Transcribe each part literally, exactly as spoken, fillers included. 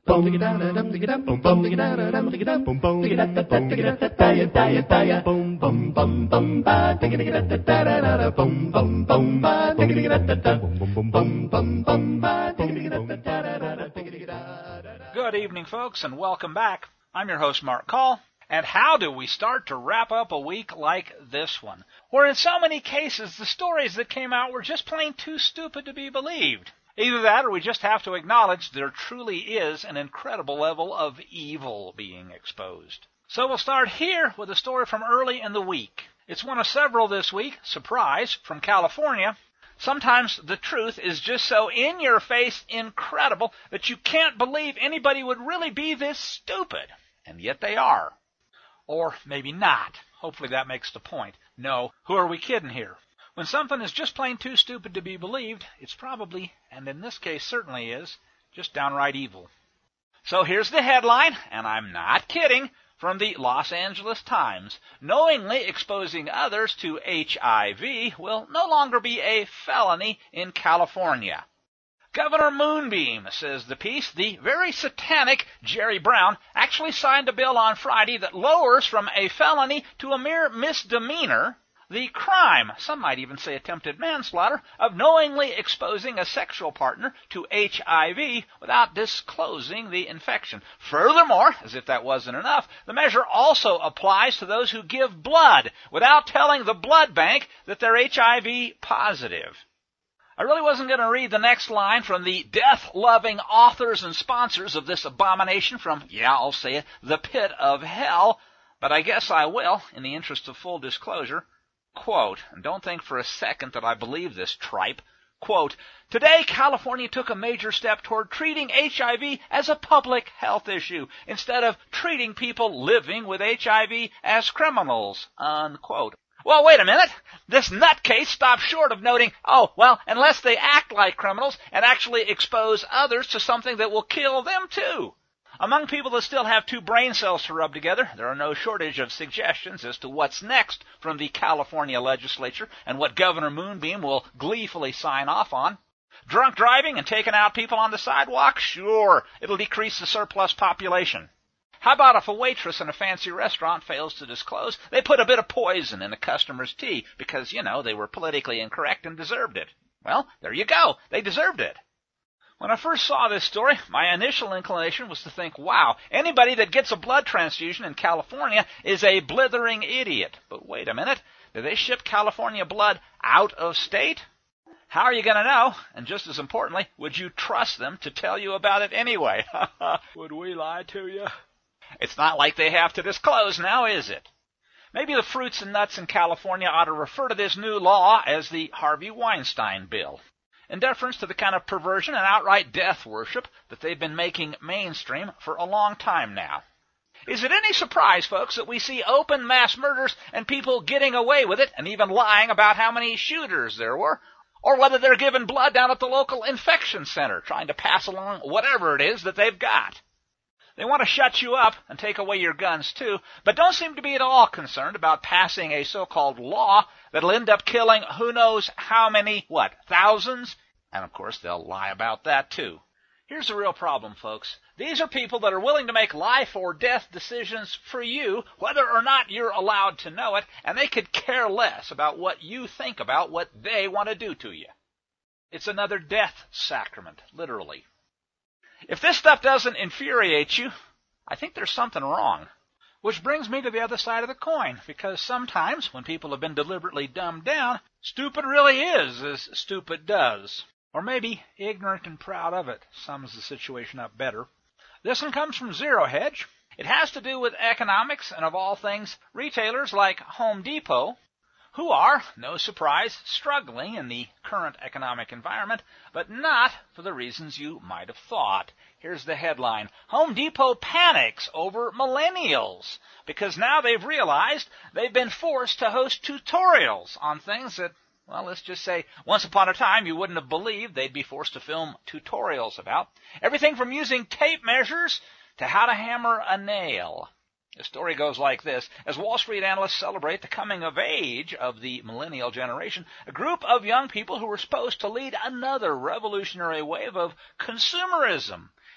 Good evening, folks, and welcome back. I'm your host, Mark Call. And how do we start to wrap up a week like this one, where in so many cases the stories that came out were just plain too stupid to be believed? Either that or we just have to acknowledge there truly is an incredible level of evil being exposed. So we'll start here with a story from early in the week. It's one of several this week, surprise, from California. Sometimes the truth is just so in-your-face incredible that you can't believe anybody would really be this stupid. And yet they are. Or maybe not. Hopefully that makes the point. No, who are we kidding here? When something is just plain too stupid to be believed, it's probably, and in this case certainly is, just downright evil. So here's the headline, and I'm not kidding, from the Los Angeles Times. Knowingly exposing others to H I V will no longer be a felony in California. Governor Moonbeam, says the piece, the very satanic Jerry Brown actually signed a bill on Friday that lowers from a felony to a mere misdemeanor the crime, some might even say attempted manslaughter, of knowingly exposing a sexual partner to H I V without disclosing the infection. Furthermore, as if that wasn't enough, the measure also applies to those who give blood without telling the blood bank that they're H I V positive. I really wasn't going to read the next line from the death-loving authors and sponsors of this abomination from, yeah, I'll say it, the pit of hell, but I guess I will, in the interest of full disclosure. Quote, and don't think for a second that I believe this tripe, quote, today California took a major step toward treating H I V as a public health issue, instead of treating people living with H I V as criminals, unquote. Well, wait a minute. This nutcase stopped short of noting, oh, well, unless they act like criminals and actually expose others to something that will kill them too. Among people that still have two brain cells to rub together, there are no shortage of suggestions as to what's next from the California legislature and what Governor Moonbeam will gleefully sign off on. Drunk driving and taking out people on the sidewalk? Sure, it'll decrease the surplus population. How about if a waitress in a fancy restaurant fails to disclose they put a bit of poison in a customer's tea because, you know, they were politically incorrect and deserved it? Well, there you go. They deserved it. When I first saw this story, my initial inclination was to think, wow, anybody that gets a blood transfusion in California is a blithering idiot. But wait a minute, do they ship California blood out of state? How are you going to know? And just as importantly, would you trust them to tell you about it anyway? Would we lie to you? It's not like they have to disclose now, is it? Maybe the fruits and nuts in California ought to refer to this new law as the Harvey Weinstein Bill, in deference to the kind of perversion and outright death worship that they've been making mainstream for a long time now. Is it any surprise, folks, that we see open mass murders and people getting away with it and even lying about how many shooters there were, or whether they're giving blood down at the local infection center trying to pass along whatever it is that they've got? They want to shut you up and take away your guns, too, but don't seem to be at all concerned about passing a so-called law that'll end up killing who knows how many, what, thousands? And, of course, they'll lie about that, too. Here's the real problem, folks. These are people that are willing to make life or death decisions for you, whether or not you're allowed to know it, and they could care less about what you think about what they want to do to you. It's another death sacrament, literally. If this stuff doesn't infuriate you, I think there's something wrong. Which brings me to the other side of the coin, because sometimes when people have been deliberately dumbed down, stupid really is as stupid does. Or maybe ignorant and proud of it sums the situation up better. This one comes from Zero Hedge. It has to do with economics and, of all things, retailers like Home Depot, who are, no surprise, struggling in the current economic environment, but not for the reasons you might have thought. Here's the headline. Home Depot panics over millennials, because now they've realized they've been forced to host tutorials on things that, well, let's just say, once upon a time you wouldn't have believed they'd be forced to film tutorials about. Everything from using tape measures to how to hammer a nail. The story goes like this. As Wall Street analysts celebrate the coming of age of the millennial generation, a group of young people who were supposed to lead another revolutionary wave of consumerism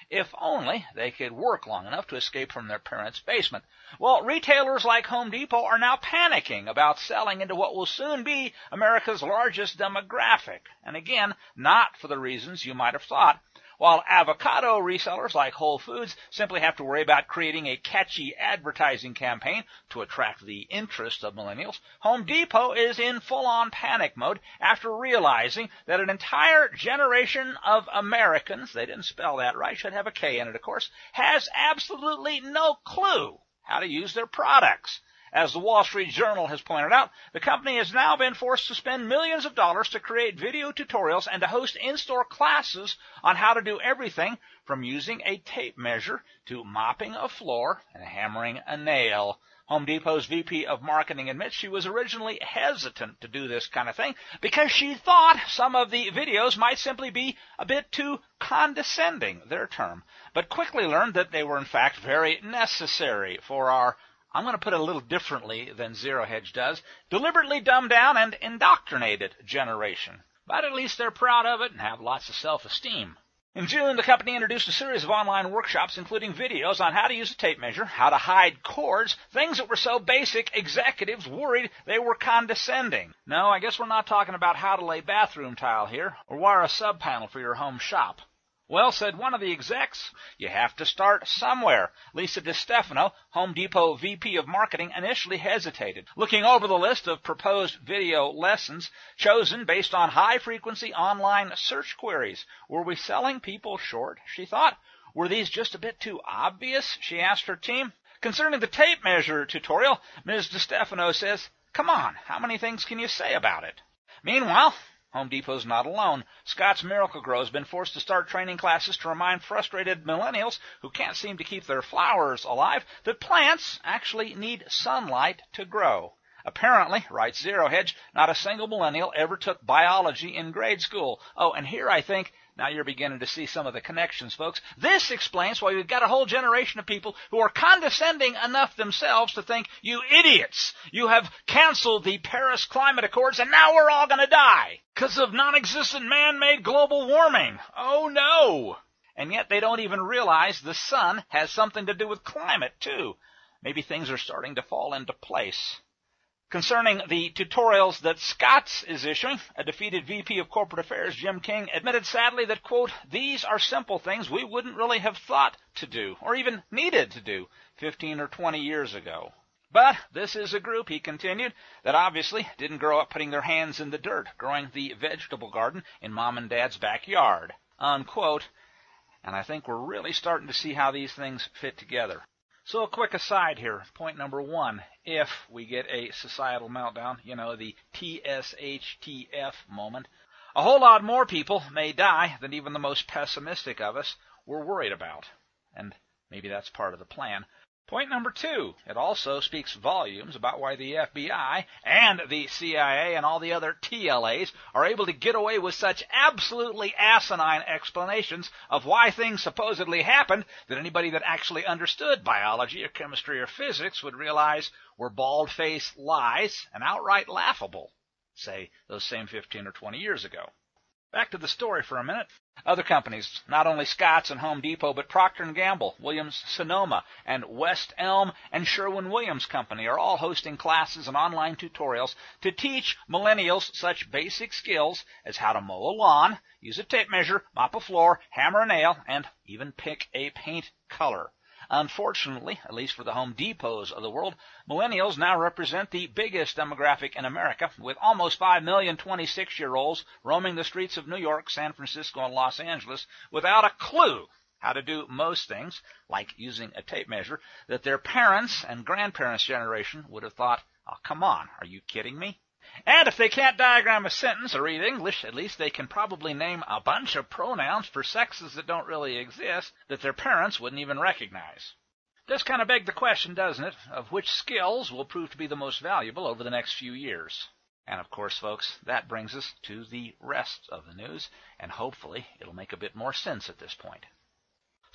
if only they could work long enough to escape from their parents' basement. Well, retailers like Home Depot are now panicking about selling into what will soon be America's largest demographic, and again, not for the reasons you might have thought. While avocado resellers like Whole Foods simply have to worry about creating a catchy advertising campaign to attract the interest of millennials, Home Depot is in full-on panic mode after realizing that an entire generation of Americans, they didn't spell that right, should have a K in it, of course, has absolutely no clue how to use their products. As the Wall Street Journal has pointed out, the company has now been forced to spend millions of dollars to create video tutorials and to host in-store classes on how to do everything from using a tape measure to mopping a floor and hammering a nail. Home Depot's V P of Marketing admits she was originally hesitant to do this kind of thing because she thought some of the videos might simply be a bit too condescending, their term, but quickly learned that they were in fact very necessary for our, I'm going to put it a little differently than Zero Hedge does, deliberately dumbed down and indoctrinated generation. But at least they're proud of it and have lots of self-esteem. In June, the company introduced a series of online workshops including videos on how to use a tape measure, how to hide cords, things that were so basic executives worried they were condescending. No, I guess we're not talking about how to lay bathroom tile here or wire a sub-panel for your home shop. Well, said one of the execs, you have to start somewhere. Lisa DiStefano, Home Depot V P of Marketing, initially hesitated, looking over the list of proposed video lessons chosen based on high-frequency online search queries. Were we selling people short, she thought? Were these just a bit too obvious, she asked her team. Concerning the tape measure tutorial, Miz DiStefano says, come on, how many things can you say about it? Meanwhile, Home Depot's not alone. Scotts Miracle-Gro has been forced to start training classes to remind frustrated millennials who can't seem to keep their flowers alive that plants actually need sunlight to grow. Apparently, writes Zero Hedge, not a single millennial ever took biology in grade school. Oh, and here I think, now you're beginning to see some of the connections, folks. This explains why we've got a whole generation of people who are condescending enough themselves to think, you idiots, you have canceled the Paris Climate Accords and now we're all going to die because of non-existent man-made global warming. Oh, no. And yet they don't even realize the sun has something to do with climate, too. Maybe things are starting to fall into place. Concerning the tutorials that Scotts is issuing, a defeated V P of Corporate Affairs, Jim King, admitted sadly that, quote, these are simple things we wouldn't really have thought to do, or even needed to do, fifteen or twenty years ago. But this is a group, he continued, that obviously didn't grow up putting their hands in the dirt, growing the vegetable garden in mom and dad's backyard, unquote. And I think we're really starting to see how these things fit together. So a quick aside here, point number one, if we get a societal meltdown, you know, the T S H T F moment, a whole lot more people may die than even the most pessimistic of us were worried about. And maybe that's part of the plan. Point number two, it also speaks volumes about why the F B I and the C I A and all the other T L As are able to get away with such absolutely asinine explanations of why things supposedly happened that anybody that actually understood biology or chemistry or physics would realize were bald-faced lies and outright laughable, say, those same fifteen or twenty years ago. Back to the story for a minute. Other companies, not only Scotts and Home Depot, but Procter and Gamble, Williams-Sonoma, and West Elm and Sherwin-Williams Company are all hosting classes and online tutorials to teach millennials such basic skills as how to mow a lawn, use a tape measure, mop a floor, hammer a nail, and even pick a paint color. Unfortunately, at least for the Home Depots of the world, millennials now represent the biggest demographic in America, with almost five million twenty-six-year-olds roaming the streets of New York, San Francisco, and Los Angeles without a clue how to do most things, like using a tape measure, that their parents' and grandparents' generation would have thought, oh, come on, are you kidding me? And if they can't diagram a sentence or read English, at least they can probably name a bunch of pronouns for sexes that don't really exist that their parents wouldn't even recognize. This kind of begs the question, doesn't it, of which skills will prove to be the most valuable over the next few years. And of course, folks, that brings us to the rest of the news, and hopefully it'll make a bit more sense at this point.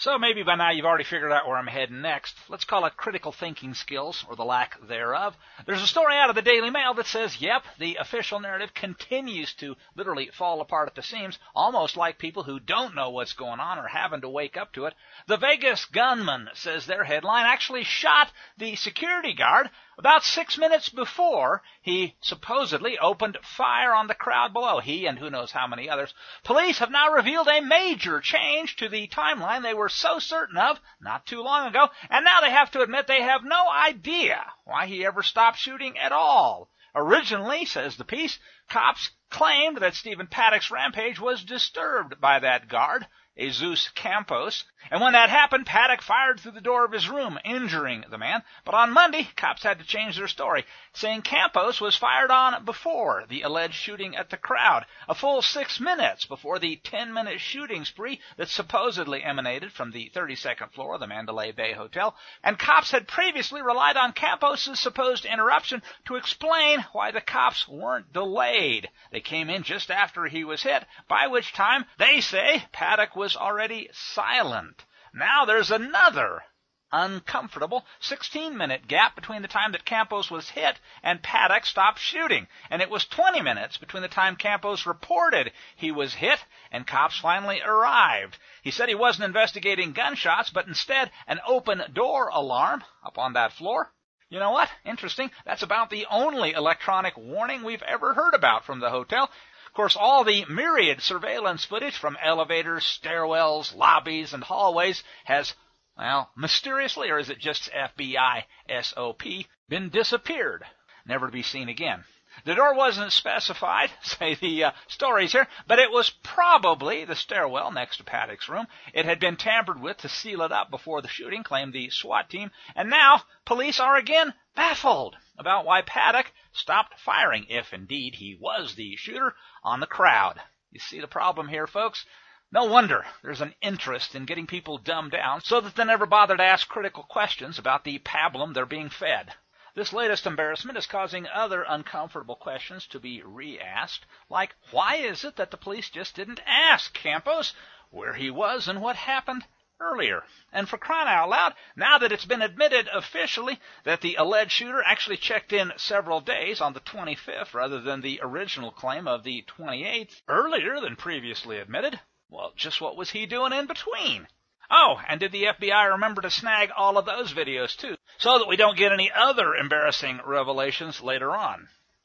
So maybe by now you've already figured out where I'm heading next. Let's call it critical thinking skills, or the lack thereof. There's a story out of the Daily Mail that says, yep, the official narrative continues to literally fall apart at the seams, almost like people who don't know what's going on are having to wake up to it. The Vegas gunman, says their headline, actually shot the security guard about six minutes before he supposedly opened fire on the crowd below. He and who knows how many others. Police have now revealed a major change to the timeline they were so certain of not too long ago, and now they have to admit they have no idea why he ever stopped shooting at all. Originally, says the piece, cops claimed that Stephen Paddock's rampage was disturbed by that guard, Jesus Campos, and when that happened, Paddock fired through the door of his room, injuring the man. But on Monday, cops had to change their story, saying Campos was fired on before the alleged shooting at the crowd, a full six minutes before the ten-minute shooting spree that supposedly emanated from the thirty-second floor of the Mandalay Bay Hotel, and cops had previously relied on Campos's supposed interruption to explain why the cops weren't delayed. They came in just after he was hit, by which time, they say, Paddock was already silent. Now there's another uncomfortable sixteen-minute gap between the time that Campos was hit and Paddock stopped shooting, and it was twenty minutes between the time Campos reported he was hit and cops finally arrived. He said he wasn't investigating gunshots, but instead an open door alarm up on that floor. You know what? Interesting. That's about the only electronic warning we've ever heard about from the hotel. Of course, all the myriad surveillance footage from elevators, stairwells, lobbies, and hallways has, well, mysteriously, or is it just F B I S O P, been disappeared, never to be seen again. The door wasn't specified, say the uh, stories here, but it was probably the stairwell next to Paddock's room. It had been tampered with to seal it up before the shooting, claimed the SWAT team, and now police are again baffled about why Paddock stopped firing, if indeed he was the shooter, on the crowd. You see the problem here, folks? No wonder there's an interest in getting people dumbed down so that they never bother to ask critical questions about the pablum they're being fed. This latest embarrassment is causing other uncomfortable questions to be re-asked, like, why is it that the police just didn't ask Campos where he was and what happened earlier? And for crying out loud, now that it's been admitted officially that the alleged shooter actually checked in several days on the twenty-fifth rather than the original claim of the twenty-eighth, earlier than previously admitted, well, just what was he doing in between? Oh, and did the F B I remember to snag all of those videos, too, so that we don't get any other embarrassing revelations later on?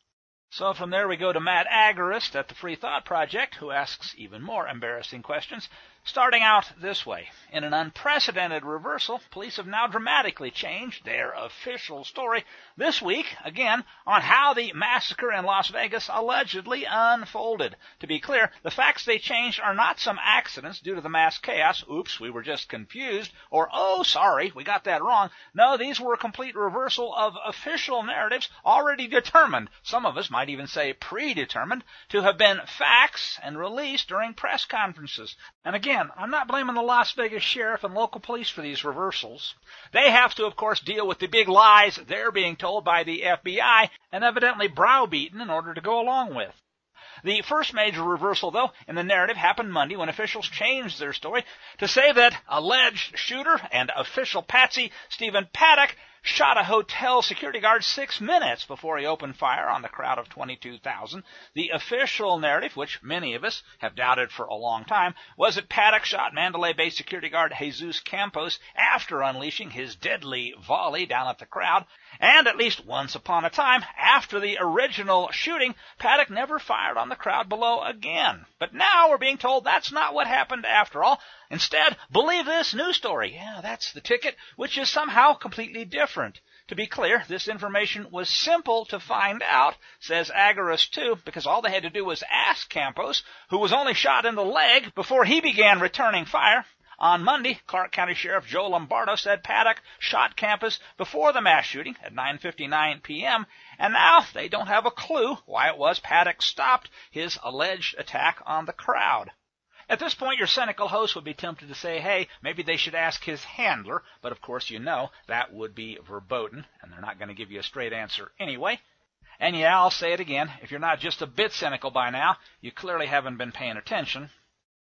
So from there we go to Matt Agorist at the Free Thought Project, who asks even more embarrassing questions, starting out this way. In an unprecedented reversal, police have now dramatically changed their official story this week, again, on how the massacre in Las Vegas allegedly unfolded. To be clear, the facts they changed are not some accidents due to the mass chaos, oops, we were just confused, or oh, sorry, we got that wrong. No, these were a complete reversal of official narratives already determined, some of us might even say predetermined, to have been facts and released during press conferences. And again, I'm not blaming the Las Vegas sheriff and local police for these reversals. They have to, of course, deal with the big lies they're being told by the F B I and evidently browbeaten in order to go along with. The first major reversal, though, in the narrative happened Monday when officials changed their story to say that alleged shooter and official patsy Stephen Paddock shot a hotel security guard six minutes before he opened fire on the crowd of twenty-two thousand. The official narrative, which many of us have doubted for a long time, was that Paddock shot Mandalay Bay security guard Jesus Campos after unleashing his deadly volley down at the crowd. And at least once upon a time, after the original shooting, Paddock never fired on the crowd below again. But now we're being told that's not what happened after all. Instead, believe this new story. Yeah, that's the ticket, which is somehow completely different. To be clear, this information was simple to find out, says Agorist too, because all they had to do was ask Campos, who was only shot in the leg before he began returning fire. On Monday, Clark County Sheriff Joe Lombardo said Paddock shot Campos before the mass shooting at nine fifty-nine p.m., and now they don't have a clue why it was Paddock stopped his alleged attack on the crowd. At this point, your cynical host would be tempted to say, hey, maybe they should ask his handler, but of course you know that would be verboten, and they're not going to give you a straight answer anyway. And yeah, I'll say it again, if you're not just a bit cynical by now, you clearly haven't been paying attention.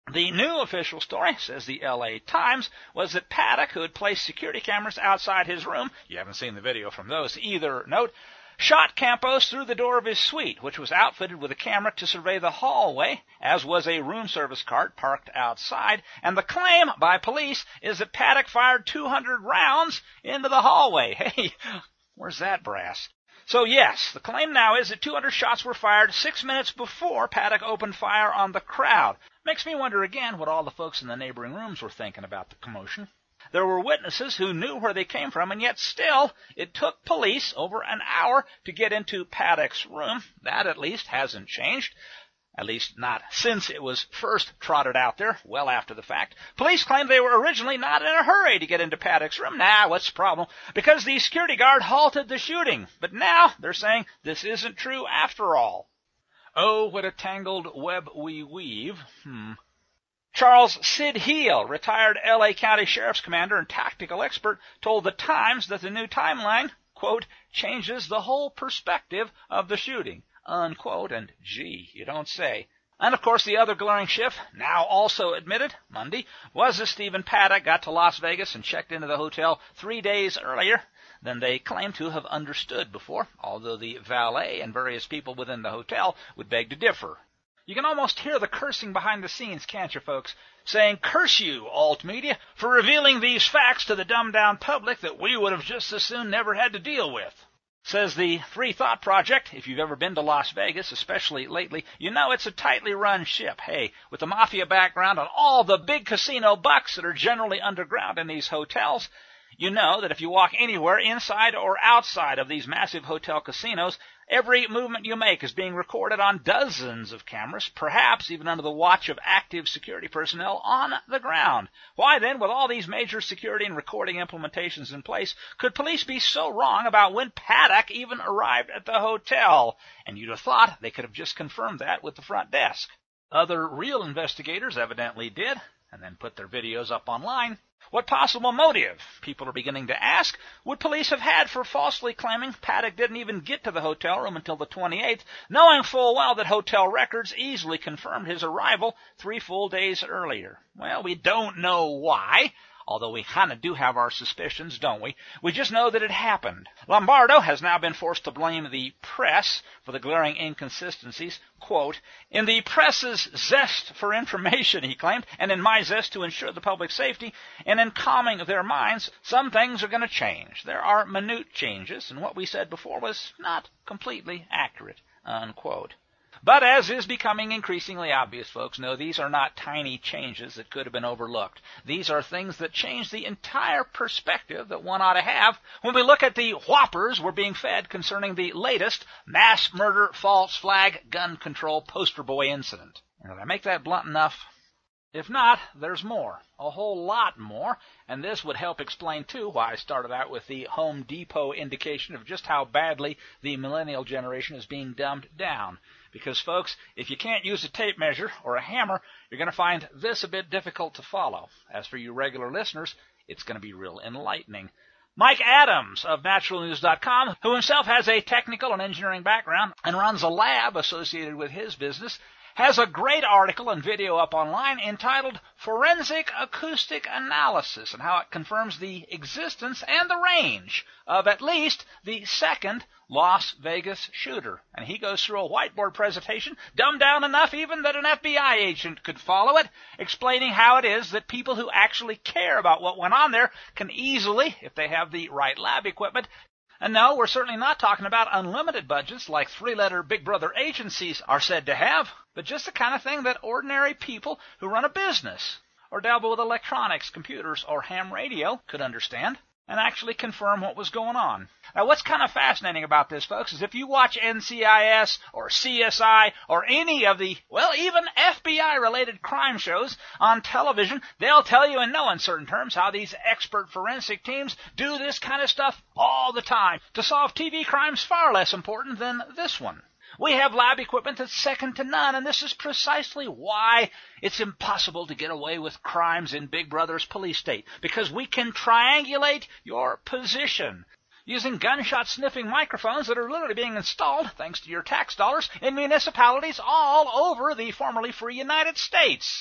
The new official story, says the L A Times, was that Paddock, who had placed security cameras outside his room, you haven't seen the video from those either, note, shot Campos through the door of his suite, which was outfitted with a camera to survey the hallway, as was a room service cart parked outside, and the claim by police is that Paddock fired two hundred rounds into the hallway. Hey, where's that brass? So yes, the claim now is that two hundred shots were fired six minutes before Paddock opened fire on the crowd. Makes me wonder again what all the folks in the neighboring rooms were thinking about the commotion. There were witnesses who knew where they came from, and yet still it took police over an hour to get into Paddock's room. That at least hasn't changed. At least not since it was first trotted out there, well after the fact. Police claimed they were originally not in a hurry to get into Paddock's room. Nah, what's the problem? Because the security guard halted the shooting. But now they're saying this isn't true after all. Oh, what a tangled web we weave. Hmm. Charles Sid Heel, retired L A County Sheriff's Commander and tactical expert, told the Times that the new timeline, quote, changes the whole perspective of the shooting, unquote, and gee, you don't say. And of course the other glaring shift, now also admitted, Monday, was that Stephen Paddock got to Las Vegas and checked into the hotel three days earlier than they claimed to have understood before, although the valet and various people within the hotel would beg to differ. You can almost hear the cursing behind the scenes, can't you, folks? Saying, curse you, alt media, for revealing these facts to the dumbed-down public that we would have just as soon never had to deal with. Says the Free Thought Project, if you've ever been to Las Vegas, especially lately, you know it's a tightly run ship. Hey, with the mafia background and all the big casino bucks that are generally underground in these hotels, you know that if you walk anywhere inside or outside of these massive hotel casinos, every movement you make is being recorded on dozens of cameras, perhaps even under the watch of active security personnel on the ground. Why then, with all these major security and recording implementations in place, could police be so wrong about when Paddock even arrived at the hotel? And you'd have thought they could have just confirmed that with the front desk. Other real investigators evidently did, and then put their videos up online. What possible motive, people are beginning to ask, would police have had for falsely claiming Paddock didn't even get to the hotel room until the twenty-eighth, knowing full well that hotel records easily confirmed his arrival three full days earlier? Well, we don't know why, although we kind of do have our suspicions, don't we? We just know that it happened. Lombardo has now been forced to blame the press for the glaring inconsistencies. Quote, in the press's zest for information, he claimed, and in my zest to ensure the public's safety, and in calming their minds, some things are going to change. There are minute changes, and what we said before was not completely accurate, unquote. But as is becoming increasingly obvious, folks, no, these are not tiny changes that could have been overlooked. These are things that change the entire perspective that one ought to have when we look at the whoppers we're being fed concerning the latest mass murder, false flag, gun control poster boy incident. Did I make that blunt enough? If not, there's more, a whole lot more, and this would help explain, too, why I started out with the Home Depot indication of just how badly the millennial generation is being dumbed down. Because, folks, if you can't use a tape measure or a hammer, you're going to find this a bit difficult to follow. As for you regular listeners, it's going to be real enlightening. Mike Adams of Natural News dot com, who himself has a technical and engineering background and runs a lab associated with his business, has a great article and video up online entitled Forensic Acoustic Analysis, and how it confirms the existence and the range of at least the second Las Vegas shooter. And he goes through a whiteboard presentation, dumbed down enough even that an F B I agent could follow it, explaining how it is that people who actually care about what went on there can easily, if they have the right lab equipment. And no, we're certainly not talking about unlimited budgets like three-letter Big Brother agencies are said to have, but just the kind of thing that ordinary people who run a business or dabble with electronics, computers, or ham radio could understand and actually confirm what was going on. Now, what's kind of fascinating about this, folks, is if you watch N C I S or C S I or any of the, well, even F B I-related crime shows on television, they'll tell you in no uncertain terms how these expert forensic teams do this kind of stuff all the time to solve T V crimes far less important than this one. We have lab equipment that's second to none, and this is precisely why it's impossible to get away with crimes in Big Brother's police state, because we can triangulate your position using gunshot-sniffing microphones that are literally being installed, thanks to your tax dollars, in municipalities all over the formerly free United States.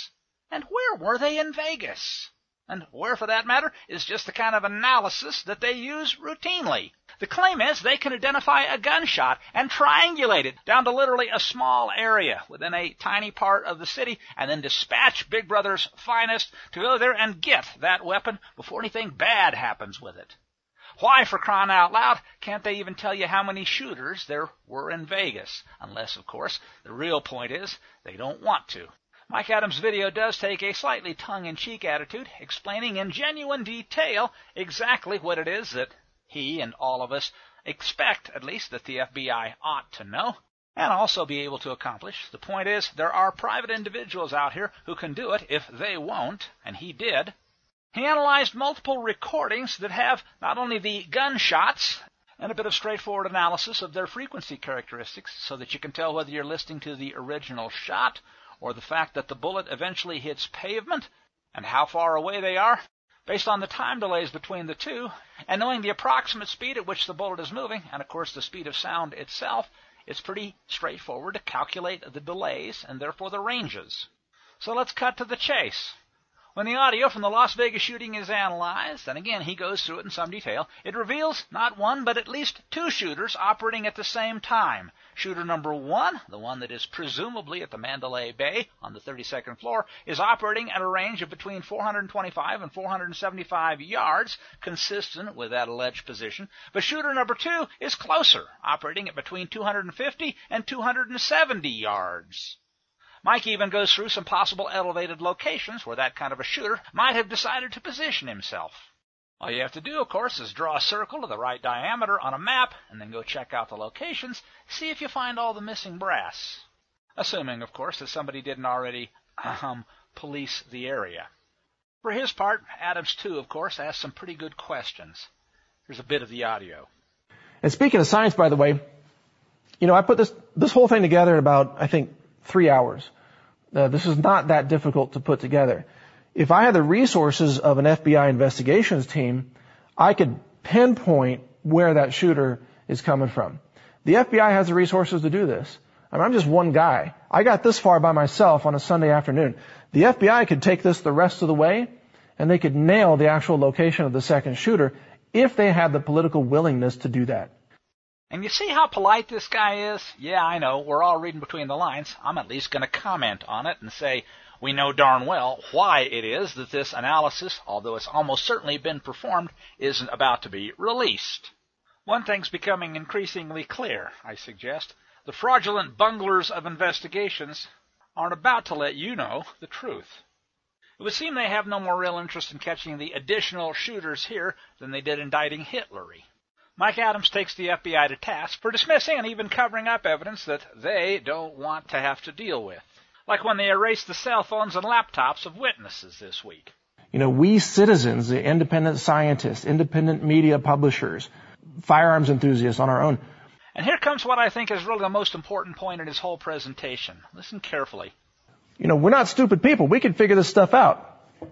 And where were they in Vegas? And where, for that matter, is just the kind of analysis that they use routinely. The claim is they can identify a gunshot and triangulate it down to literally a small area within a tiny part of the city and then dispatch Big Brother's finest to go there and get that weapon before anything bad happens with it. Why, for crying out loud, can't they even tell you how many shooters there were in Vegas? Unless, of course, the real point is they don't want to. Mike Adams' video does take a slightly tongue-in-cheek attitude, explaining in genuine detail exactly what it is that he and all of us expect, at least, that the F B I ought to know, and also be able to accomplish. The point is, there are private individuals out here who can do it if they won't, and he did. He analyzed multiple recordings that have not only the gunshots and a bit of straightforward analysis of their frequency characteristics so that you can tell whether you're listening to the original shot or the fact that the bullet eventually hits pavement, and how far away they are, based on the time delays between the two, and knowing the approximate speed at which the bullet is moving, and of course the speed of sound itself, it's pretty straightforward to calculate the delays and therefore the ranges. So let's cut to the chase. When the audio from the Las Vegas shooting is analyzed, and again he goes through it in some detail, it reveals not one but at least two shooters operating at the same time. Shooter number one, the one that is presumably at the Mandalay Bay on the thirty-second floor, is operating at a range of between four hundred twenty-five and four hundred seventy-five yards, consistent with that alleged position. But shooter number two is closer, operating at between two hundred fifty and two hundred seventy yards. Mike even goes through some possible elevated locations where that kind of a shooter might have decided to position himself. All you have to do, of course, is draw a circle of the right diameter on a map and then go check out the locations, see if you find all the missing brass. Assuming, of course, that somebody didn't already um, police the area. For his part, Adams, too, of course, asked some pretty good questions. Here's a bit of the audio. And speaking of science, by the way, you know, I put this, this whole thing together in about, I think, three hours. Uh, this is not that difficult to put together. If I had the resources of an F B I investigations team, I could pinpoint where that shooter is coming from. The F B I has the resources to do this. I mean, I'm just one guy. I got this far by myself on a Sunday afternoon. The F B I could take this the rest of the way, and they could nail the actual location of the second shooter if they had the political willingness to do that. And you see how polite this guy is? Yeah, I know, we're all reading between the lines. I'm at least going to comment on it and say we know darn well why it is that this analysis, although it's almost certainly been performed, isn't about to be released. One thing's becoming increasingly clear, I suggest. The fraudulent bunglers of investigations aren't about to let you know the truth. It would seem they have no more real interest in catching the additional shooters here than they did indicting Hitlery. Mike Adams takes the F B I to task for dismissing and even covering up evidence that they don't want to have to deal with, like when they erased the cell phones and laptops of witnesses this week. You know, we citizens, the independent scientists, independent media publishers, firearms enthusiasts on our own. And here comes what I think is really the most important point in his whole presentation. Listen carefully. You know, we're not stupid people. We can figure this stuff out.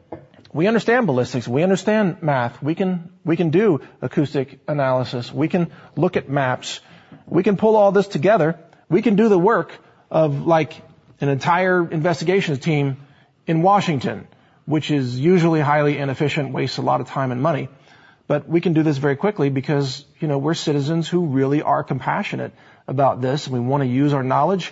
We understand ballistics. We understand math. We can, we can do acoustic analysis. We can look at maps. We can pull all this together. We can do the work of like an entire investigations team in Washington, which is usually highly inefficient, wastes a lot of time and money. But we can do this very quickly because, you know, we're citizens who really are compassionate about this, and we want to use our knowledge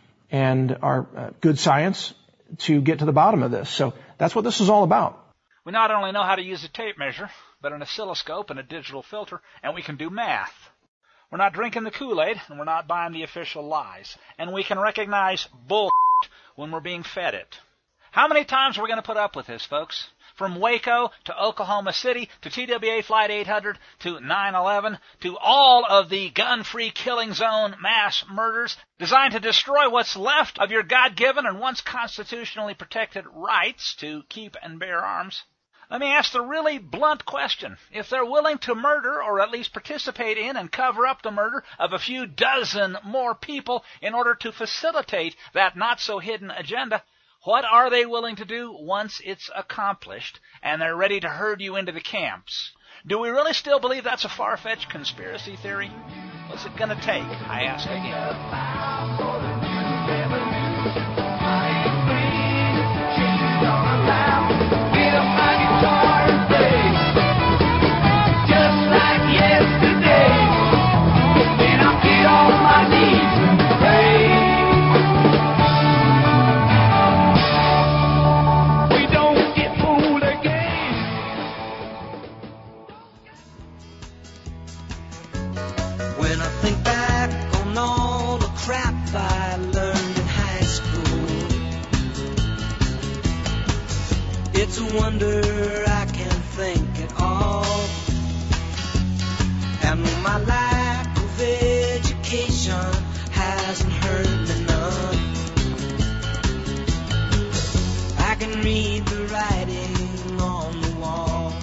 and our uh, good science to get to the bottom of this. So that's what this is all about. We not only know how to use a tape measure, but an oscilloscope and a digital filter, and we can do math. We're not drinking the Kool-Aid, and we're not buying the official lies. And we can recognize bull when we're being fed it. How many times are we going to put up with this, folks? From Waco to Oklahoma City to T W A Flight eight hundred to nine eleven to all of the gun-free killing zone mass murders designed to destroy what's left of your God-given and once constitutionally protected rights to keep and bear arms. Let me ask the really blunt question. If they're willing to murder or at least participate in and cover up the murder of a few dozen more people in order to facilitate that not-so-hidden agenda, what are they willing to do once it's accomplished and they're ready to herd you into the camps? Do we really still believe that's a far-fetched conspiracy theory? What's it going to take, I ask again. It's a wonder I can think at all. And my lack of education hasn't hurt me none. I can read the writing on the wall.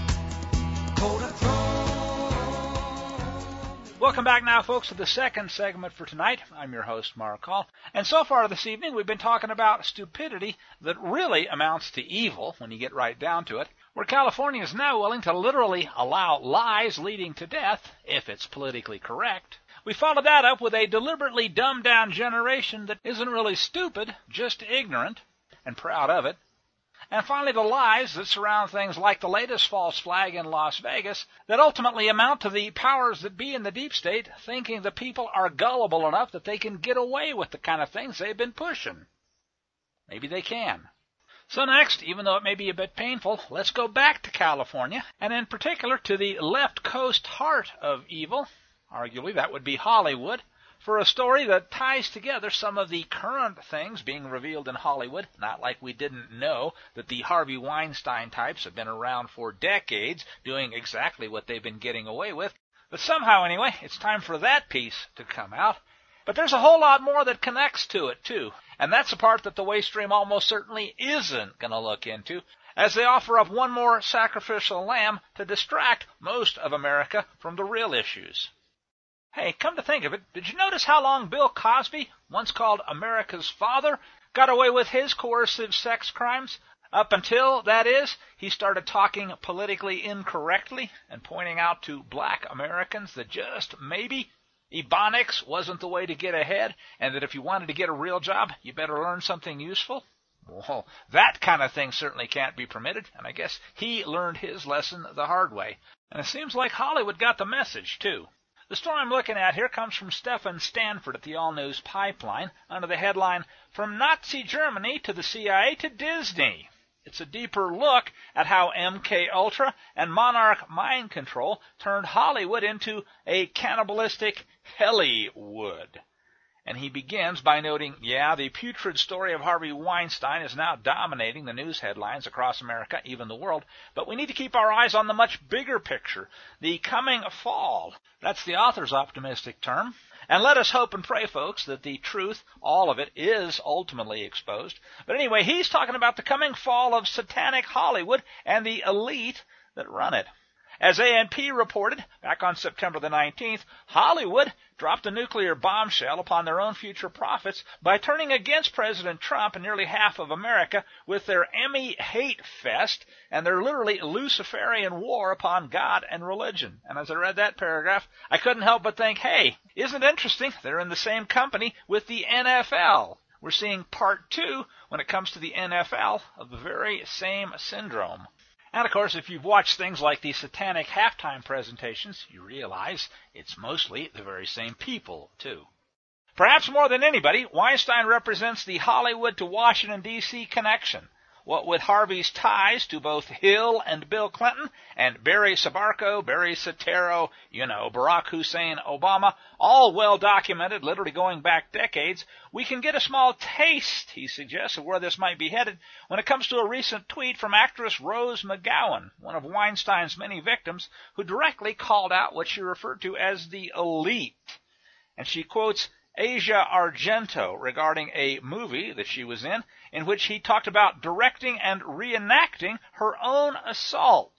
Welcome back now, folks, to the second segment for tonight. I'm your host, Mark Hall. And so far this evening, we've been talking about stupidity that really amounts to evil when you get right down to it, where California is now willing to literally allow lies leading to death, if it's politically correct. We followed that up with a deliberately dumbed-down generation that isn't really stupid, just ignorant, and proud of it. And finally, the lies that surround things like the latest false flag in Las Vegas that ultimately amount to the powers that be in the deep state thinking the people are gullible enough that they can get away with the kind of things they've been pushing. Maybe they can. So next, even though it may be a bit painful, let's go back to California, and in particular to the left coast heart of evil. Arguably, that would be Hollywood, for a story that ties together some of the current things being revealed in Hollywood, not like we didn't know that the Harvey Weinstein types have been around for decades doing exactly what they've been getting away with. But somehow, anyway, it's time for that piece to come out. But there's a whole lot more that connects to it, too. And that's a part that the Waste Stream almost certainly isn't going to look into, as they offer up one more sacrificial lamb to distract most of America from the real issues. Hey, come to think of it, did you notice how long Bill Cosby, once called America's father, got away with his coercive sex crimes? Up until, that is, he started talking politically incorrectly and pointing out to black Americans that just maybe Ebonics wasn't the way to get ahead, and that if you wanted to get a real job, you better learn something useful. Well, that kind of thing certainly can't be permitted, and I guess he learned his lesson the hard way. And it seems like Hollywood got the message, too. The story I'm looking at here comes from Stefan Stanford at the All News Pipeline under the headline, From Nazi Germany to the C I A to Disney. It's a deeper look at how M K Ultra and Monarch Mind Control turned Hollywood into a cannibalistic Hellywood. And he begins by noting, yeah, the putrid story of Harvey Weinstein is now dominating the news headlines across America, even the world, but we need to keep our eyes on the much bigger picture, the coming fall. That's the author's optimistic term. And let us hope and pray, folks, that the truth, all of it, is ultimately exposed. But anyway, he's talking about the coming fall of satanic Hollywood and the elite that run it. As A N P reported back on September the nineteenth, Hollywood dropped a nuclear bombshell upon their own future profits by turning against President Trump and nearly half of America with their Emmy hate fest and their literally Luciferian war upon God and religion. And as I read that paragraph, I couldn't help but think, hey, isn't it interesting? They're in the same company with the N F L. We're seeing part two when it comes to the N F L of the very same syndrome. And, of course, if you've watched things like the satanic halftime presentations, you realize it's mostly the very same people, too. Perhaps more than anybody, Weinstein represents the Hollywood to Washington, D C connection. What with Harvey's ties to both Hill and Bill Clinton, and Barry Sabarco, Barry Soetoro, you know, Barack Hussein Obama, all well documented, literally going back decades, we can get a small taste, he suggests, of where this might be headed when it comes to a recent tweet from actress Rose McGowan, one of Weinstein's many victims, who directly called out what she referred to as the elite. And she quotes Asia Argento regarding a movie that she was in, in which he talked about directing and reenacting her own assault.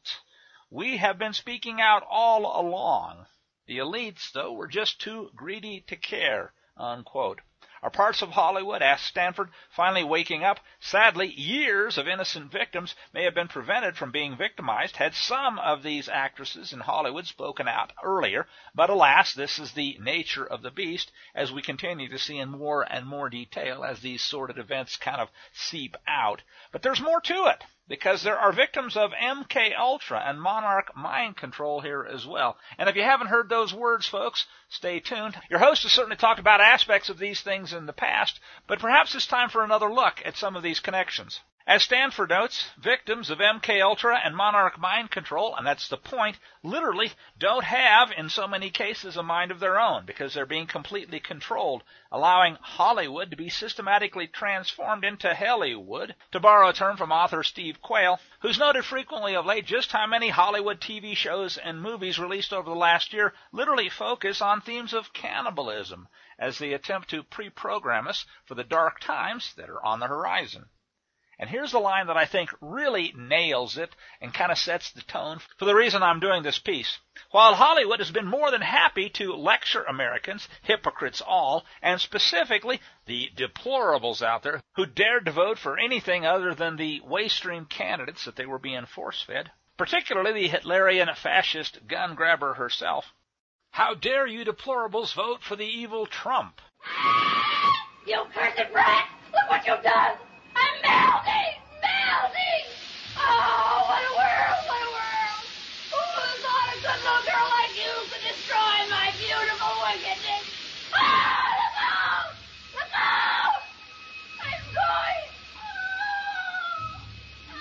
We have been speaking out all along. The elites, though, were just too greedy to care, unquote. Are parts of Hollywood, asked Stanford, finally waking up? Sadly, years of innocent victims may have been prevented from being victimized had some of these actresses in Hollywood spoken out earlier. But alas, this is the nature of the beast, as we continue to see in more and more detail as these sordid events kind of seep out. But there's more to it, because there are victims of M K Ultra and Monarch Mind Control here as well. And if you haven't heard those words, folks, stay tuned. Your host has certainly talked about aspects of these things in the past, but perhaps it's time for another look at some of these connections. As Stanford notes, victims of M K Ultra and monarch mind control, and that's the point, literally don't have, in so many cases, a mind of their own because they're being completely controlled, allowing Hollywood to be systematically transformed into Hellywood, to borrow a term from author Steve Quayle, who's noted frequently of late just how many Hollywood T V shows and movies released over the last year literally focus on themes of cannibalism as they attempt to pre-program us for the dark times that are on the horizon. And here's the line that I think really nails it and kind of sets the tone for the reason I'm doing this piece. While Hollywood has been more than happy to lecture Americans, hypocrites all, and specifically the deplorables out there who dared to vote for anything other than the waste stream candidates that they were being force-fed, particularly the Hitlerian fascist gun grabber herself, how dare you deplorables vote for the evil Trump? You cursed rat! Look what you've done! I'm melting! Melting! Oh, what a world! What a world! Who would have thought a good little girl like you could destroy my beautiful wickedness? Oh, look out! Look out! I'm going! Oh,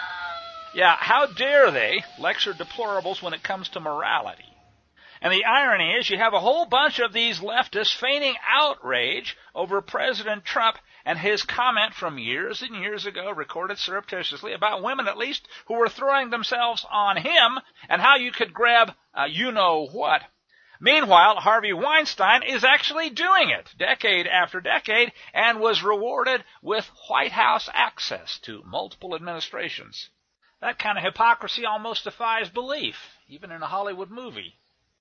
oh. Yeah, how dare they lecture deplorables when it comes to morality? And the irony is you have a whole bunch of these leftists feigning outrage over President Trump and his comment from years and years ago, recorded surreptitiously, about women at least, who were throwing themselves on him and how you could grab uh, you-know-what. Meanwhile, Harvey Weinstein is actually doing it decade after decade and was rewarded with White House access to multiple administrations. That kind of hypocrisy almost defies belief, even in a Hollywood movie.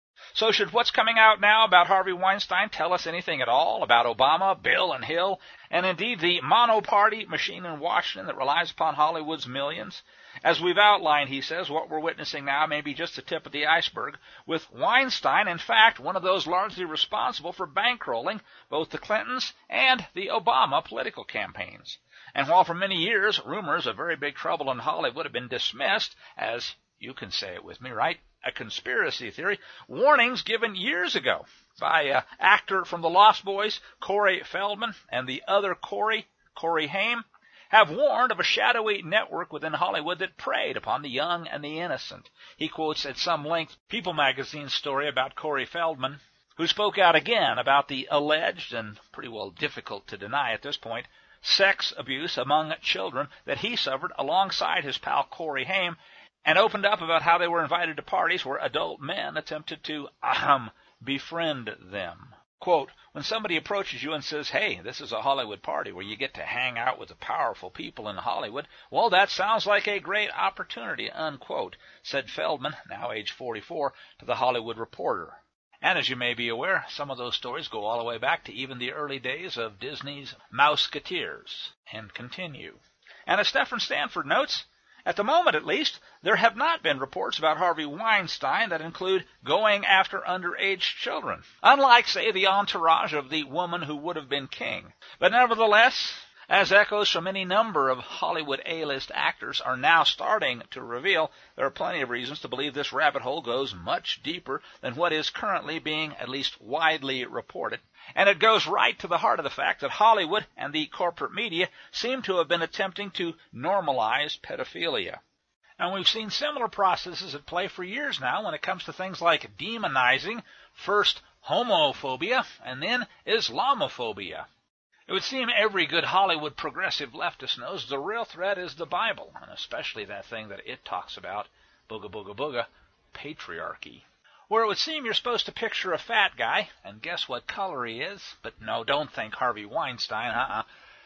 So should what's coming out now about Harvey Weinstein tell us anything at all about Obama, Bill, and Hill, and indeed the mono-party machine in Washington that relies upon Hollywood's millions? As we've outlined, he says, what we're witnessing now may be just the tip of the iceberg, with Weinstein, in fact, one of those largely responsible for bankrolling both the Clintons and the Obama political campaigns. And while for many years rumors of very big trouble in Hollywood have been dismissed as, you can say it with me, right, a conspiracy theory, warnings given years ago by uh, actor from the Lost Boys, Corey Feldman, and the other Corey, Corey Haim, have warned of a shadowy network within Hollywood that preyed upon the young and the innocent. He quotes at some length People magazine's story about Corey Feldman, who spoke out again about the alleged, and pretty well difficult to deny at this point, sex abuse among children that he suffered alongside his pal Corey Haim, and opened up about how they were invited to parties where adult men attempted to, ahem, befriend them. Quote, when somebody approaches you and says, hey, this is a Hollywood party where you get to hang out with the powerful people in Hollywood, well, that sounds like a great opportunity, unquote, said Feldman, now age forty-four, to The Hollywood Reporter. And as you may be aware, some of those stories go all the way back to even the early days of Disney's Mouseketeers, and continue. And as Stephen Stanford notes, at the moment, at least, there have not been reports about Harvey Weinstein that include going after underage children, unlike, say, the entourage of the woman who would have been king. But nevertheless, as echoes from any number of Hollywood A-list actors are now starting to reveal, there are plenty of reasons to believe this rabbit hole goes much deeper than what is currently being at least widely reported. And it goes right to the heart of the fact that Hollywood and the corporate media seem to have been attempting to normalize pedophilia. And we've seen similar processes at play for years now when it comes to things like demonizing, first homophobia, and then Islamophobia. It would seem every good Hollywood progressive leftist knows the real threat is the Bible, and especially that thing that it talks about, booga booga booga, patriarchy. Where it would seem you're supposed to picture a fat guy, and guess what color he is? But no, don't think Harvey Weinstein, uh-uh.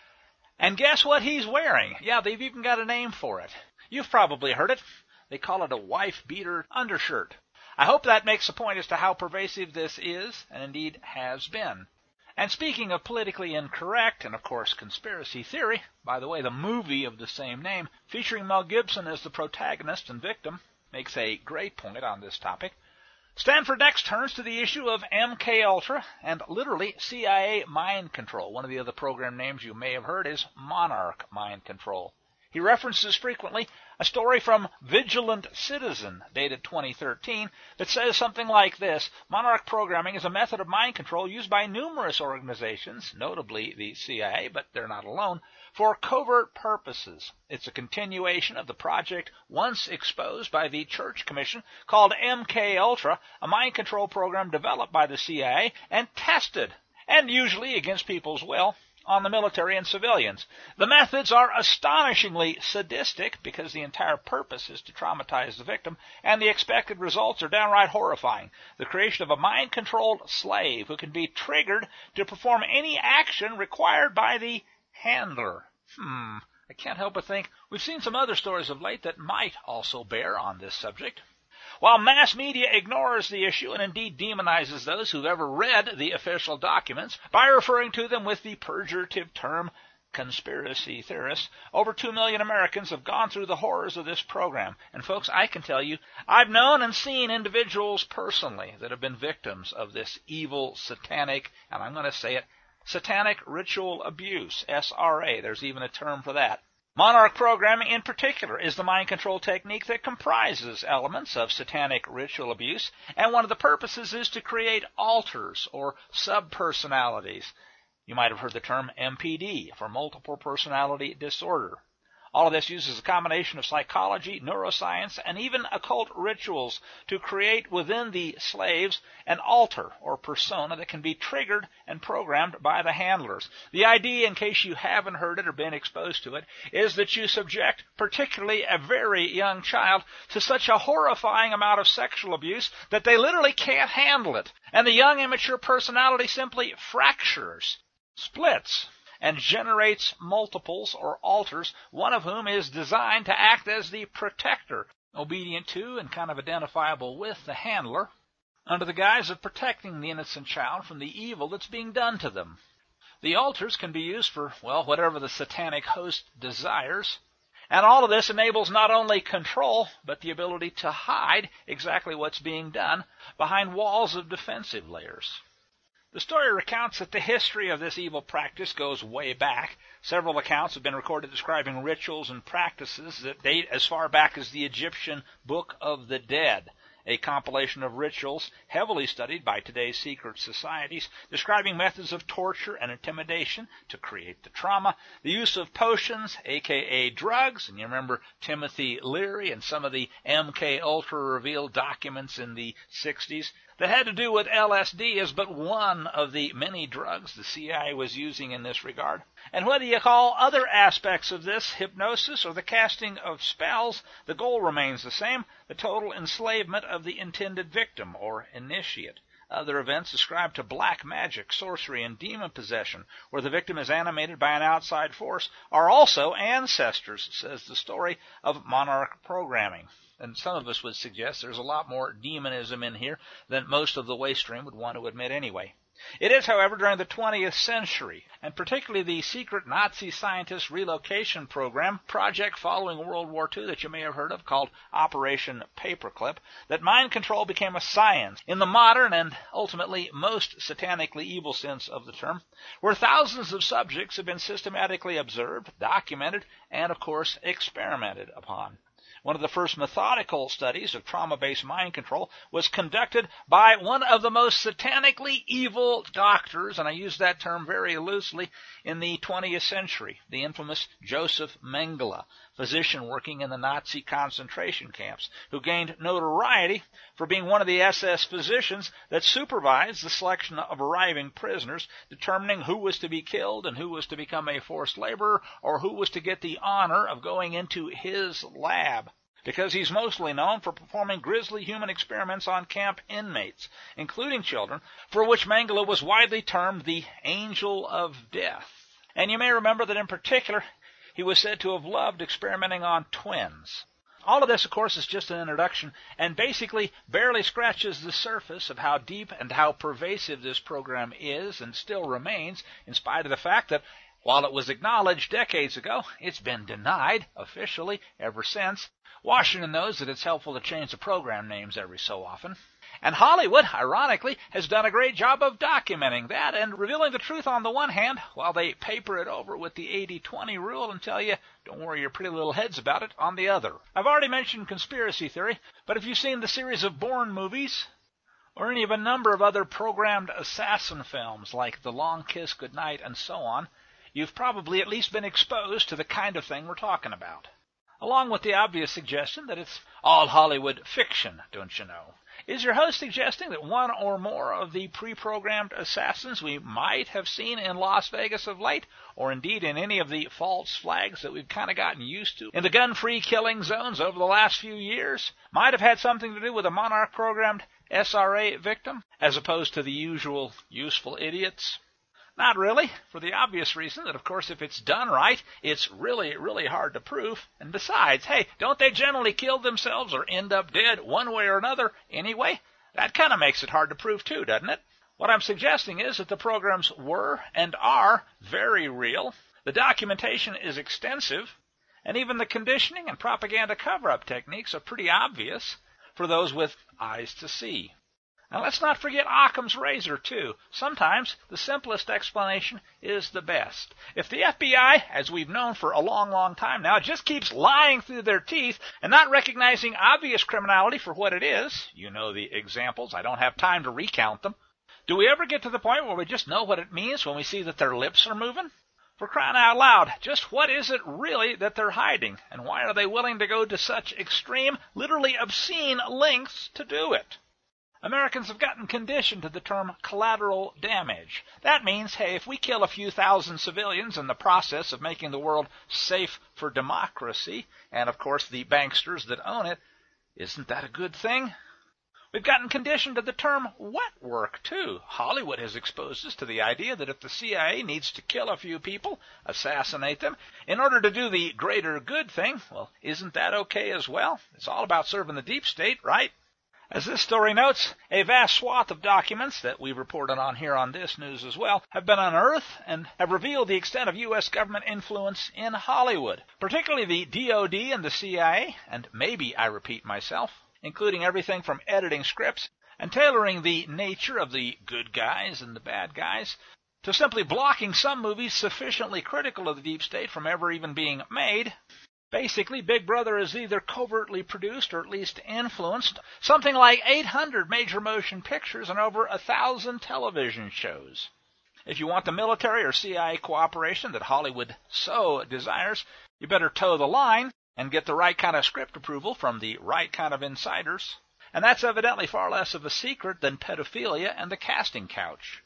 And guess what he's wearing? Yeah, they've even got a name for it. You've probably heard it. They call it a wife-beater undershirt. I hope that makes a point as to how pervasive this is, and indeed has been. And speaking of politically incorrect, and of course conspiracy theory, by the way, the movie of the same name, featuring Mel Gibson as the protagonist and victim, makes a great point on this topic. Stanford next turns to the issue of M K Ultra and literally C I A mind control. One of the other program names you may have heard is Monarch Mind Control. He references frequently a story from Vigilant Citizen, dated twenty thirteen, that says something like this: Monarch programming is a method of mind control used by numerous organizations, notably the C I A, but they're not alone, for covert purposes. It's a continuation of the project once exposed by the Church Commission called M K Ultra, a mind control program developed by the C I A and tested, and usually against people's will, on the military and civilians. The methods are astonishingly sadistic because the entire purpose is to traumatize the victim, and the expected results are downright horrifying. The creation of a mind-controlled slave who can be triggered to perform any action required by the handler. Hmm, I can't help but think we've seen some other stories of late that might also bear on this subject. While mass media ignores the issue and indeed demonizes those who've ever read the official documents by referring to them with the pejorative term conspiracy theorists, over two million Americans have gone through the horrors of this program. And folks, I can tell you, I've known and seen individuals personally that have been victims of this evil, satanic, and I'm going to say it, satanic ritual abuse, S R A. There's even a term for that. Monarch programming in particular is the mind control technique that comprises elements of satanic ritual abuse, and one of the purposes is to create alters or subpersonalities. You might have heard the term M P D for multiple personality disorder. All of this uses a combination of psychology, neuroscience, and even occult rituals to create within the slaves an alter or persona that can be triggered and programmed by the handlers. The idea, in case you haven't heard it or been exposed to it, is that you subject particularly a very young child to such a horrifying amount of sexual abuse that they literally can't handle it. And the young immature personality simply fractures, splits, and generates multiples or alters, one of whom is designed to act as the protector, obedient to and kind of identifiable with the handler, under the guise of protecting the innocent child from the evil that's being done to them. The alters can be used for, well, whatever the satanic host desires, and all of this enables not only control, but the ability to hide exactly what's being done behind walls of defensive layers. The story recounts that the history of this evil practice goes way back. Several accounts have been recorded describing rituals and practices that date as far back as the Egyptian Book of the Dead, a compilation of rituals heavily studied by today's secret societies, describing methods of torture and intimidation to create the trauma, the use of potions, aka drugs, and you remember Timothy Leary and some of the M K Ultra revealed documents in the sixties, that had to do with L S D as but one of the many drugs the C I A was using in this regard. And whether you call other aspects of this hypnosis or the casting of spells, the goal remains the same, the total enslavement of the intended victim or initiate. Other events ascribed to black magic, sorcery, and demon possession, where the victim is animated by an outside force, are also ancestors, says the story, of monarch programming. And some of us would suggest there's a lot more demonism in here than most of the waste stream would want to admit anyway. It is, however, during the twentieth century, and particularly the secret Nazi scientist relocation program, project following World War Two that you may have heard of called Operation Paperclip, that mind control became a science in the modern and ultimately most satanically evil sense of the term, where thousands of subjects have been systematically observed, documented, and, of course, experimented upon. One of the first methodical studies of trauma-based mind control was conducted by one of the most satanically evil doctors, and I use that term very loosely, in the twentieth century, the infamous Joseph Mengele, physician working in the Nazi concentration camps, who gained notoriety for being one of the S S physicians that supervised the selection of arriving prisoners, determining who was to be killed and who was to become a forced laborer, or who was to get the honor of going into his lab, because he's mostly known for performing grisly human experiments on camp inmates, including children, for which Mengele was widely termed the Angel of Death. And you may remember that in particular, he was said to have loved experimenting on twins. All of this, of course, is just an introduction and basically barely scratches the surface of how deep and how pervasive this program is and still remains, in spite of the fact that While it was acknowledged decades ago, it's been denied officially ever since. Washington knows that it's helpful to change the program names every so often. And Hollywood, ironically, has done a great job of documenting that and revealing the truth on the one hand, while they paper it over with the eighty twenty rule and tell you, don't worry your pretty little heads about it, on the other. I've already mentioned conspiracy theory, but if you've seen the series of Bourne movies, or any of a number of other programmed assassin films like The Long Kiss Goodnight and so on, you've probably at least been exposed to the kind of thing we're talking about. Along with the obvious suggestion that it's all Hollywood fiction, don't you know. Is your host suggesting that one or more of the pre-programmed assassins we might have seen in Las Vegas of late, or indeed in any of the false flags that we've kind of gotten used to in the gun-free killing zones over the last few years, might have had something to do with a Monarch-programmed S R A victim, as opposed to the usual useful idiots? Not really, for the obvious reason that, of course, if it's done right, it's really, really hard to prove. And besides, hey, don't they generally kill themselves or end up dead one way or another anyway? That kind of makes it hard to prove too, doesn't it? What I'm suggesting is that the programs were and are very real. The documentation is extensive, and even the conditioning and propaganda cover-up techniques are pretty obvious for those with eyes to see. And let's not forget Occam's razor, too. Sometimes the simplest explanation is the best. If the F B I, as we've known for a long, long time now, just keeps lying through their teeth and not recognizing obvious criminality for what it is, you know the examples, I don't have time to recount them, do we ever get to the point where we just know what it means when we see that their lips are moving? For crying out loud, just what is it really that they're hiding, and why are they willing to go to such extreme, literally obscene lengths to do it? Americans have gotten conditioned to the term collateral damage. That means, hey, if we kill a few thousand civilians in the process of making the world safe for democracy, and of course the banksters that own it, isn't that a good thing? We've gotten conditioned to the term wet work, too. Hollywood has exposed us to the idea that if the C I A needs to kill a few people, assassinate them, in order to do the greater good thing, well, isn't that okay as well? It's all about serving the deep state, right? As this story notes, a vast swath of documents that we've reported on here on this news as well have been unearthed and have revealed the extent of U S government influence in Hollywood, particularly the D O D and the C I A, and maybe, I repeat myself, including everything from editing scripts and tailoring the nature of the good guys and the bad guys, to simply blocking some movies sufficiently critical of the deep state from ever even being made. Basically, Big Brother is either covertly produced or at least influenced something like eight hundred major motion pictures and over one thousand television shows. If you want the military or C I A cooperation that Hollywood so desires, you better toe the line and get the right kind of script approval from the right kind of insiders. And that's evidently far less of a secret than pedophilia and the casting couch.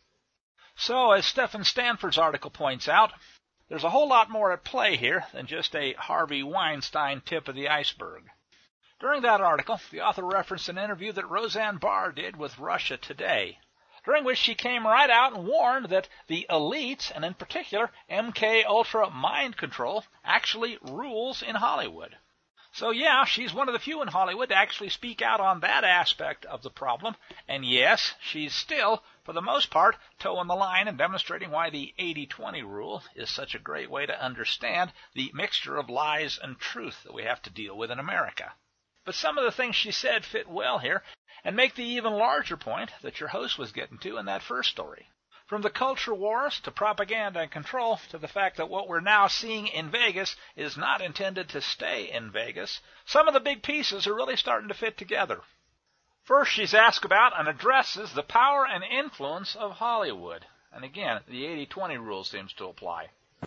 So, as Stephen Stanford's article points out, there's a whole lot more at play here than just a Harvey Weinstein tip of the iceberg. During that article, the author referenced an interview that Roseanne Barr did with Russia Today, during which she came right out and warned that the elites, and in particular M K Ultra mind control, actually rules in Hollywood. So yeah, she's one of the few in Hollywood to actually speak out on that aspect of the problem, and yes, she's still, for the most part, toeing the line and demonstrating why the eighty twenty rule is such a great way to understand the mixture of lies and truth that we have to deal with in America. But some of the things she said fit well here, and make the even larger point that your host was getting to in that first story. From the culture wars to propaganda and control to the fact that what we're now seeing in Vegas is not intended to stay in Vegas, some of the big pieces are really starting to fit together. First, she's asked about and addresses the power and influence of Hollywood. And again, the eighty twenty rule seems to apply.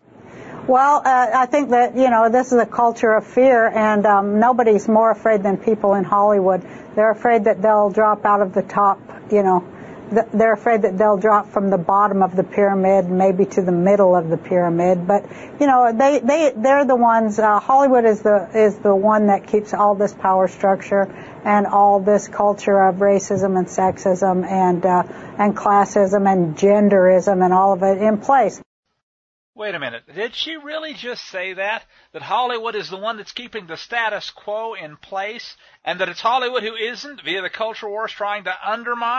Well, uh, I think that, you know, this is a culture of fear, and um, nobody's more afraid than people in Hollywood. They're afraid that they'll drop out of the top, you know. They're afraid that they'll drop from the bottom of the pyramid, maybe to the middle of the pyramid. But, you know, they, they, they're the ones, uh, Hollywood is the, is the one that keeps all this power structure and all this culture of racism and sexism and, uh, and classism and genderism and all of it in place. Wait a minute. Did she really just say that? That Hollywood is the one that's keeping the status quo in place? And that it's Hollywood who isn't, via the culture wars, trying to undermine?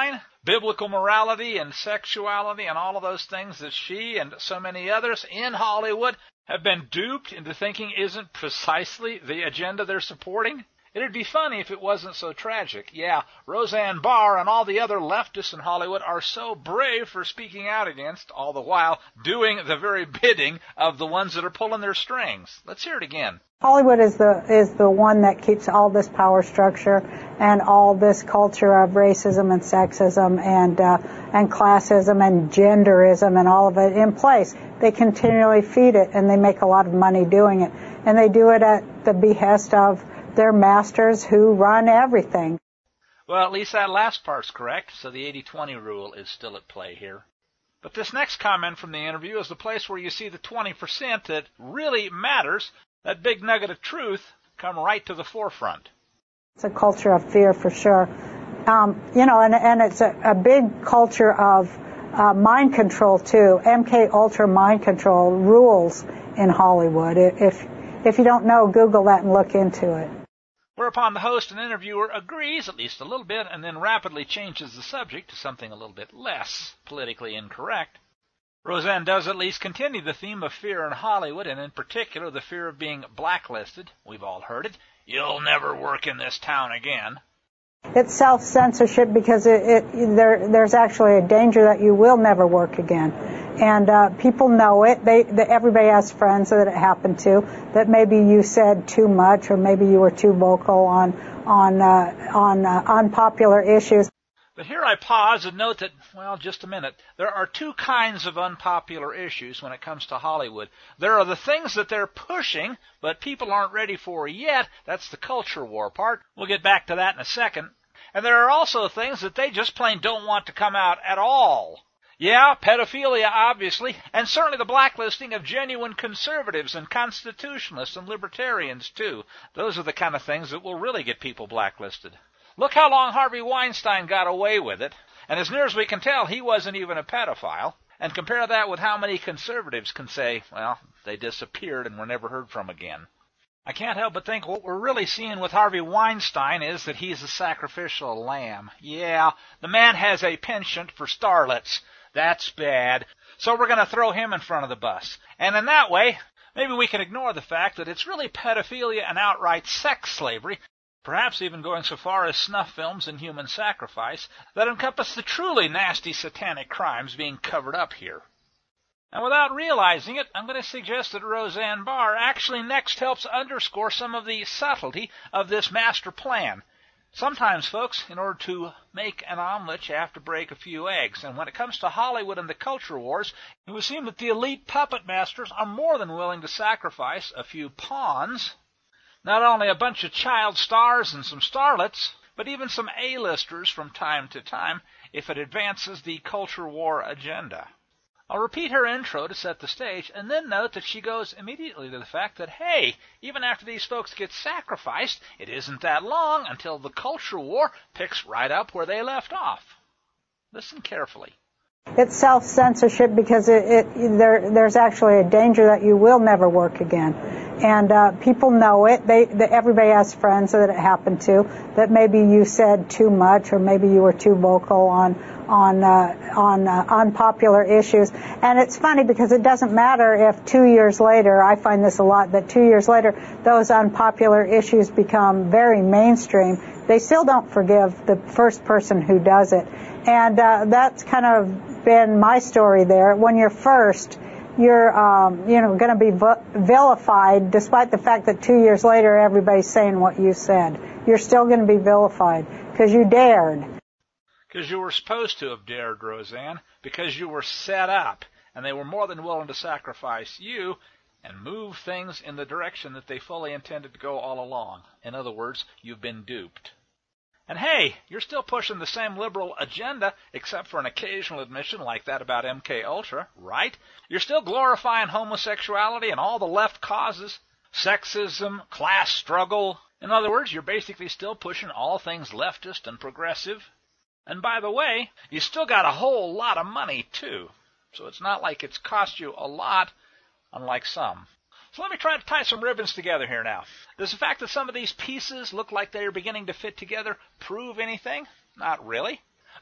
biblical morality and sexuality and all of those things that she and so many others in Hollywood have been duped into thinking isn't precisely the agenda they're supporting? It'd be funny if it wasn't so tragic. Yeah, Roseanne Barr and all the other leftists in Hollywood are so brave for speaking out against, all the while doing the very bidding of the ones that are pulling their strings. Let's hear it again. Hollywood is the is the one that keeps all this power structure and all this culture of racism and sexism and uh, and classism and genderism and all of it in place. They continually feed it, and they make a lot of money doing it. And they do it at the behest of their masters who run everything. Well, at least that last part's correct, so the eighty twenty rule is still at play here. But this next comment from the interview is the place where you see the twenty percent that really matters, that big nugget of truth, come right to the forefront. It's a culture of fear for sure. Um, you know, and, and it's a, a big culture of uh, mind control too. M K Ultra mind control rules in Hollywood. If if you don't know, Google that and look into it. Whereupon the host and interviewer agrees, at least a little bit, and then rapidly changes the subject to something a little bit less politically incorrect. Roseanne does at least continue the theme of fear in Hollywood, and in particular the fear of being blacklisted. We've all heard it. You'll never work in this town again. It's self-censorship because it, it, there, there's actually a danger that you will never work again. And uh, people know it. They, they, everybody has friends that it happened to, that maybe you said too much or maybe you were too vocal on, on, uh, on uh, unpopular issues. But here I pause and note that, well, just a minute, there are two kinds of unpopular issues when it comes to Hollywood. There are the things that they're pushing, but people aren't ready for yet. That's the culture war part. We'll get back to that in a second. And there are also things that they just plain don't want to come out at all. Yeah, pedophilia, obviously, and certainly the blacklisting of genuine conservatives and constitutionalists and libertarians, too. Those are the kind of things that will really get people blacklisted. Look how long Harvey Weinstein got away with it, and as near as we can tell, he wasn't even a pedophile. And compare that with how many conservatives can say, well, they disappeared and were never heard from again. I can't help but think what we're really seeing with Harvey Weinstein is that he's a sacrificial lamb. Yeah, the man has a penchant for starlets. That's bad. So we're going to throw him in front of the bus. And in that way, maybe we can ignore the fact that it's really pedophilia and outright sex slavery, perhaps even going so far as snuff films and human sacrifice, that encompass the truly nasty satanic crimes being covered up here. And without realizing it, I'm going to suggest that Roseanne Barr actually next helps underscore some of the subtlety of this master plan. Sometimes, folks, in order to make an omelet, you have to break a few eggs. And when it comes to Hollywood and the culture wars, it would seem that the elite puppet masters are more than willing to sacrifice a few pawns. Not only a bunch of child stars and some starlets, but even some A-listers from time to time, if it advances the culture war agenda. I'll repeat her intro to set the stage, and then note that she goes immediately to the fact that, hey, even after these folks get sacrificed, it isn't that long until the culture war picks right up where they left off. Listen carefully. It's self-censorship because it, it, there, there's actually a danger that you will never work again. And uh, people know it. They, they, everybody has friends that it happened to, that maybe you said too much or maybe you were too vocal on on uh, on uh, unpopular issues. And it's funny because it doesn't matter if two years later, I find this a lot, that two years later those unpopular issues become very mainstream. They still don't forgive the first person who does it. And uh, that's kind of been my story there. When you're first, you're um, you know going to be vilified, despite the fact that two years later everybody's saying what you said. You're still going to be vilified because you dared. Because you were supposed to have dared, Roseanne, because you were set up, and they were more than willing to sacrifice you and move things in the direction that they fully intended to go all along. In other words, you've been duped. And hey, you're still pushing the same liberal agenda, except for an occasional admission like that about M K Ultra, right? You're still glorifying homosexuality and all the left causes, sexism, class struggle. In other words, you're basically still pushing all things leftist and progressive. And by the way, you still got a whole lot of money, too. So it's not like it's cost you a lot, unlike some. So let me try to tie some ribbons together here now. Does the fact that some of these pieces look like they are beginning to fit together prove anything? Not really.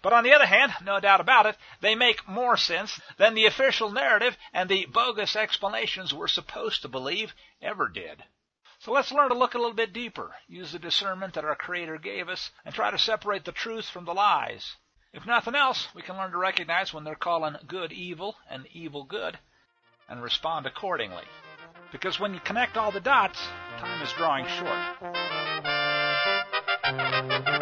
But on the other hand, no doubt about it, they make more sense than the official narrative and the bogus explanations we're supposed to believe ever did. So let's learn to look a little bit deeper, use the discernment that our Creator gave us, and try to separate the truth from the lies. If nothing else, we can learn to recognize when they're calling good evil and evil good, and respond accordingly. Because when you connect all the dots, time is drawing short.